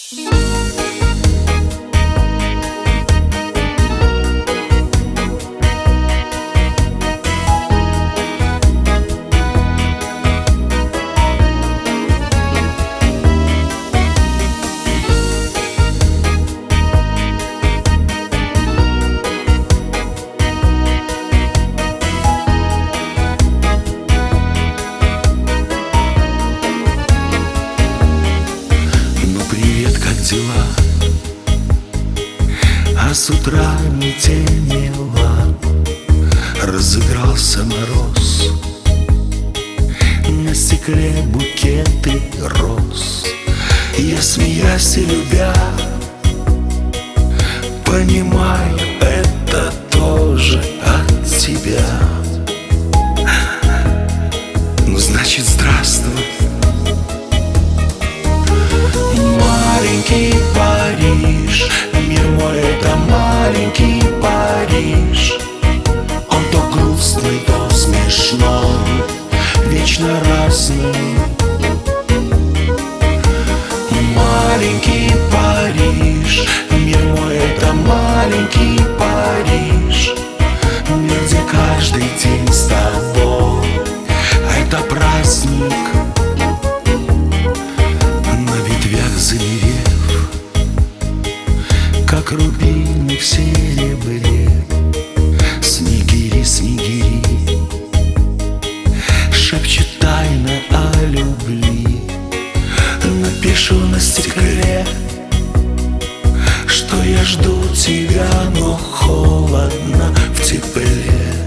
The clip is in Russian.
Дела, а с утра метелила, разыгрался мороз, на стекле букеты роз. Я, смеясь и любя, понимаю, это тоже от тебя. Ну, значит, здравствуй, маленький Париж. Мир мой — это маленький Париж. Он то грустный, то смешной, вечно разный. Маленький Париж. Мир мой — это маленький Париж. Мир, где каждый день с тобой — это праздник. Замерев, как рубины в серебре, снегири, снегири, шепчет тайно о любви. Напишу на стекле, что я жду тебя, но холодно в тепле.